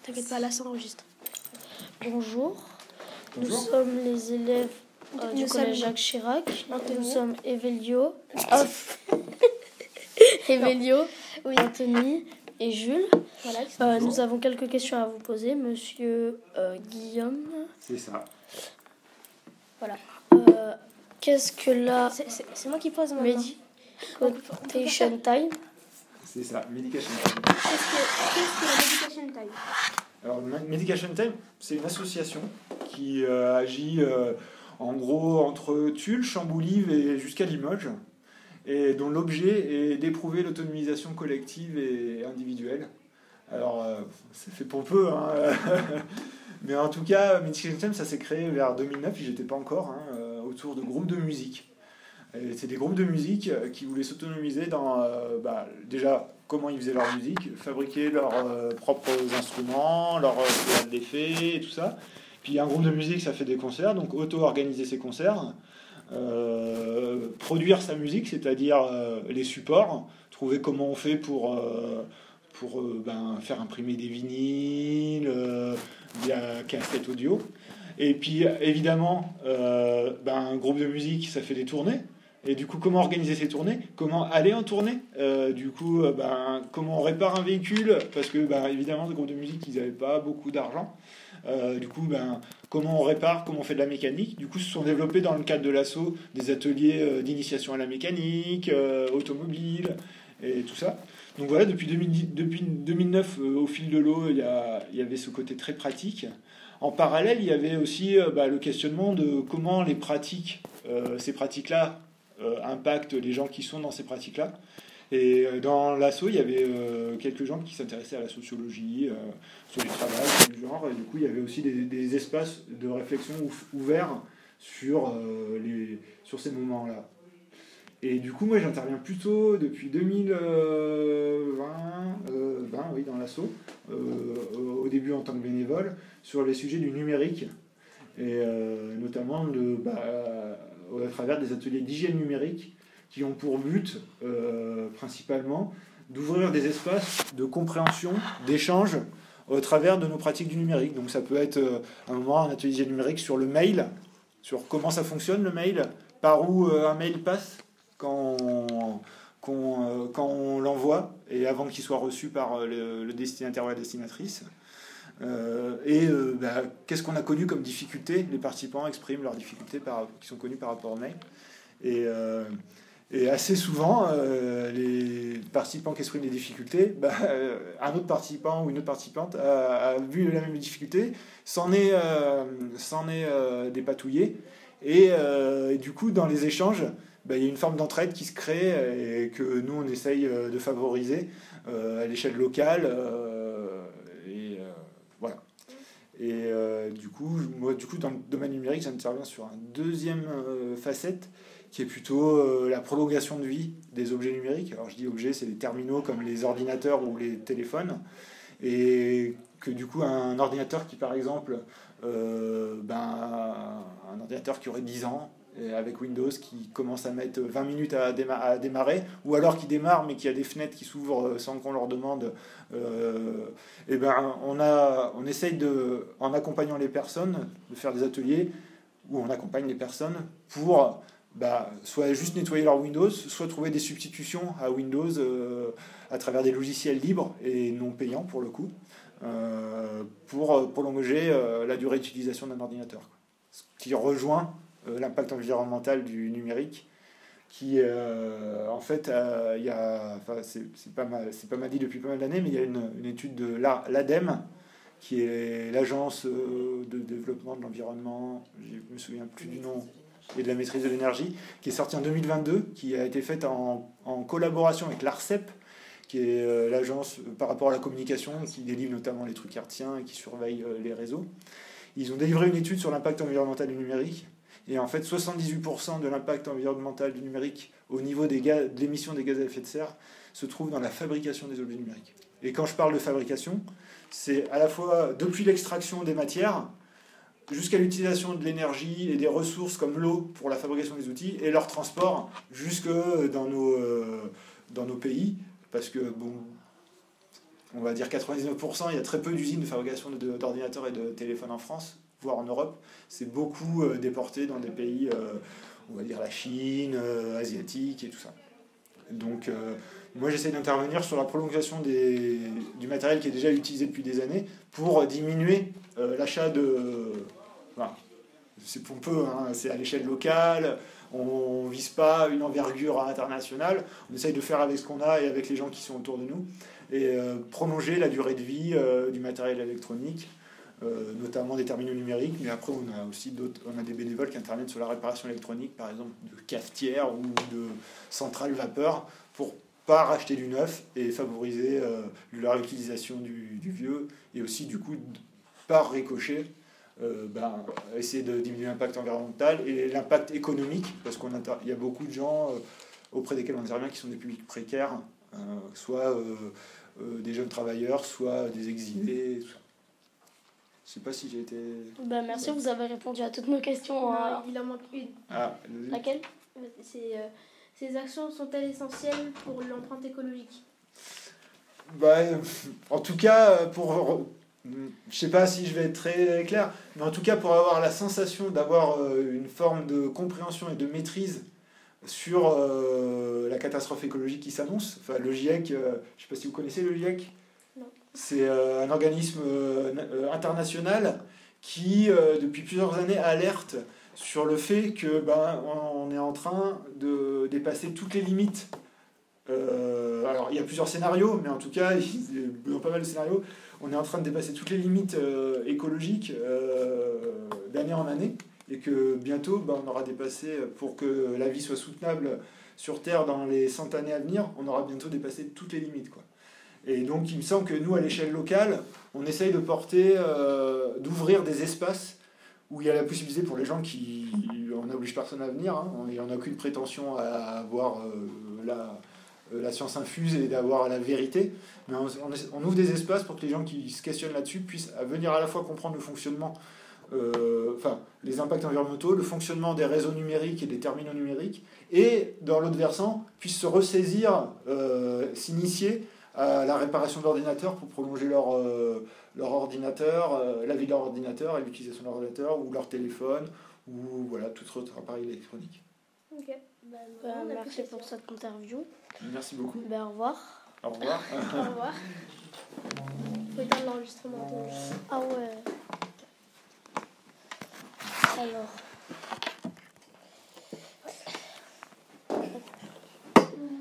T'inquiète pas, là ça enregistre. Bonjour. Bonjour. Nous sommes les élèves du collège Jacques Chirac. Nous sommes Evelio, oui. Anthony et Jules. Voilà. Nous avons quelques questions à vous poser, monsieur Guillaume. C'est ça. Voilà. Qu'est-ce que la C'est moi qui pose maintenant. Medication Time? C'est ça, Medication Time. Qu'est-ce que la Medication Time? Alors, Medication Time, c'est une association qui agit en gros entre Tulle, Chamboulive et jusqu'à Limoges, et dont l'objet est d'éprouver l'autonomisation collective et individuelle. Alors, c'est fait pour peu, hein. Mais en tout cas, Medication Time, ça s'est créé vers 2009, j'y étais pas encore, autour de groupes de musique. Et c'est des groupes de musique qui voulaient s'autonomiser dans, déjà, comment ils faisaient leur musique, fabriquer leurs propres instruments, leurs théâtres d'effets et tout ça. Puis un groupe de musique, ça fait des concerts, donc auto-organiser ses concerts, produire sa musique, c'est-à-dire les supports, trouver comment on fait pour faire imprimer des vinyles, des cassettes audio. Et puis évidemment, un groupe de musique, ça fait des tournées. Et du coup, comment organiser ces tournées? Comment aller en tournée? Comment on répare un véhicule? Parce que, évidemment, les groupes de musique, ils n'avaient pas beaucoup d'argent. Comment on répare? Comment on fait de la mécanique? Du coup, se sont développés dans le cadre de l'asso des ateliers d'initiation à la mécanique, automobile, et tout ça. Donc voilà, depuis 2009, au fil de l'eau, il y avait ce côté très pratique. En parallèle, il y avait aussi le questionnement de comment les pratiques, ces pratiques-là, impactent les gens qui sont dans ces pratiques-là. Et dans l'asso, il y avait quelques gens qui s'intéressaient à la sociologie, sur les travails, du genre. Et du coup, il y avait aussi des espaces de réflexion ouverts sur ces moments-là. Et du coup, moi, j'interviens plutôt depuis 2020, dans l'asso, au début en tant que bénévole, sur les sujets du numérique, et notamment à travers des ateliers d'hygiène numérique qui ont pour but, principalement, d'ouvrir des espaces de compréhension, d'échange, au travers de nos pratiques du numérique. Donc ça peut être un atelier d'hygiène numérique sur le mail, sur comment ça fonctionne le mail, par où un mail passe quand on l'envoie et avant qu'il soit reçu par le destinataire ou la destinatrice. Qu'est-ce qu'on a connu comme difficultés? Les participants expriment leurs difficultés qui sont connues par rapport au mail. Et assez souvent, les participants qui expriment des difficultés, un autre participant ou une autre participante a vu la même difficulté, s'en est dépatouillé. Et du coup, dans les échanges, il y a une forme d'entraide qui se crée et que nous, on essaye de favoriser à l'échelle locale. Voilà. Et du coup, dans le domaine numérique, j'interviens sur une deuxième facette qui est plutôt la prolongation de vie des objets numériques. Alors je dis objets, c'est les terminaux comme les ordinateurs ou les téléphones. Et que du coup, un ordinateur qui, par exemple, un ordinateur qui aurait 10 ans, et avec Windows qui commence à mettre 20 minutes à démarrer, ou alors qui démarre mais qui a des fenêtres qui s'ouvrent sans qu'on leur demande, on essaye en accompagnant les personnes, de faire des ateliers où on accompagne les personnes pour soit juste nettoyer leur Windows, soit trouver des substitutions à Windows à travers des logiciels libres et non payants pour le coup, pour prolonger la durée d'utilisation d'un ordinateur. Ce qui rejoint l'impact environnemental du numérique, qui en fait, c'est pas mal dit depuis pas mal d'années, mais il y a une étude de l'ADEME, qui est l'agence de développement de l'environnement, je me souviens plus du nom, et de la maîtrise de l'énergie, qui est sortie en 2022, qui a été faite en collaboration avec l'ARCEP, qui est l'agence par rapport à la communication, qui délivre notamment les trucs hertziens et qui surveille les réseaux. Ils ont délivré une étude sur l'impact environnemental du numérique. Et en fait, 78% de l'impact environnemental du numérique au niveau de l'émission des gaz à effet de serre se trouve dans la fabrication des objets numériques. Et quand je parle de fabrication, c'est à la fois depuis l'extraction des matières jusqu'à l'utilisation de l'énergie et des ressources comme l'eau pour la fabrication des outils et leur transport jusque dans nos pays. Parce que, on va dire 99%, il y a très peu d'usines de fabrication d'ordinateurs et de téléphones en France, voire en Europe. C'est beaucoup déporté dans des pays, on va dire la Chine, asiatique et tout ça. Donc moi j'essaie d'intervenir sur la prolongation du matériel qui est déjà utilisé depuis des années pour diminuer l'achat de... Voilà. C'est pompeux, hein, c'est à l'échelle locale, on ne vise pas une envergure internationale, on essaye de faire avec ce qu'on a et avec les gens qui sont autour de nous, et prolonger la durée de vie du matériel électronique, notamment des terminaux numériques, mais après on a aussi on a des bénévoles qui interviennent sur la réparation électronique, par exemple de cafetières ou de centrales vapeur, pour pas racheter du neuf et favoriser la réutilisation du vieux, et aussi du coup par ricochet essayer de diminuer l'impact environnemental et l'impact économique, parce qu'il y a beaucoup de gens auprès desquels on intervient qui sont des publics précaires, soit des jeunes travailleurs, soit des exilés, tout ça. Je sais pas si j'ai été... Merci, vous avez répondu à toutes nos questions. Non, il en manque une. Laquelle? Ces actions sont-elles essentielles pour l'empreinte écologique? En tout cas, je sais pas si je vais être très clair, mais en tout cas pour avoir la sensation d'avoir une forme de compréhension et de maîtrise sur la catastrophe écologique qui s'annonce. Enfin, le GIEC, je sais pas si vous connaissez le GIEC. Non. C'est un organisme international qui, depuis plusieurs années, alerte sur le fait que on est en train de dépasser toutes les limites. Alors, il y a plusieurs scénarios, mais en tout cas, dans pas mal de scénarios, on est en train de dépasser toutes les limites écologiques d'année en année, et que bientôt, on aura dépassé, pour que la vie soit soutenable sur Terre dans les 100 années à venir, on aura bientôt dépassé toutes les limites, quoi. Et donc, il me semble que nous, à l'échelle locale, on essaye de d'ouvrir des espaces où il y a la possibilité pour les gens qui... On n'oblige personne à venir, hein, on n'a aucune prétention à avoir la science infuse et d'avoir la vérité, mais on ouvre des espaces pour que les gens qui se questionnent là-dessus puissent venir à la fois comprendre le fonctionnement, les impacts environnementaux, le fonctionnement des réseaux numériques et des terminaux numériques, et dans l'autre versant, puissent se ressaisir, s'initier à la réparation d'ordinateurs pour prolonger leur ordinateur, la vie de leur ordinateur et l'utilisation de leur ordinateur ou leur téléphone ou voilà, tout autre appareil électronique. Ok. Merci pour cette interview. Merci beaucoup. Au revoir. Au revoir. Au revoir. Faut éteindre l'enregistrement. Ah ouais. Alors...